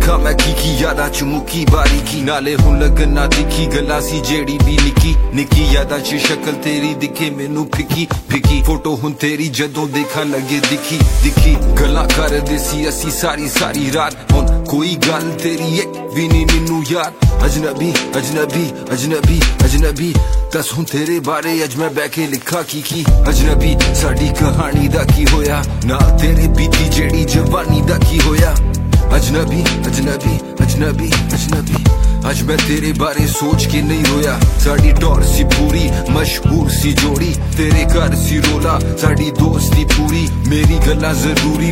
लिखा मैं की यादा च मुकी बारीकी नाले हुन लगना दिखी गला सी जेड़ी भी निकी निकी यादा च शक्ल तेरी दिखे मैनू फिकी फिकी फोटो हुन तेरी जदों देखा लगे दिखी दिखी गल्लां कर दे सी असी सारी सारी रात हुन कोई गल तेरी एक भी नहीं मैनू याद अजनबी अजनबी अजनबी अजनबी दस हुन तेरे बारे अज मैं बैठ के लिखा की अजनबी साडी कहानी दा की होया ना तेरे बीती जेड़ी जवानी दा की होया अजनबी अजनबी अजनबी अजनबी आज मैं तेरे बारे सोच के नहीं रोया साड़ी टौर सी पूरी मशहूर सी जोड़ी तेरे घर सी रोला साड़ी दोस्ती पूरी मेरी गल्लां जरूरी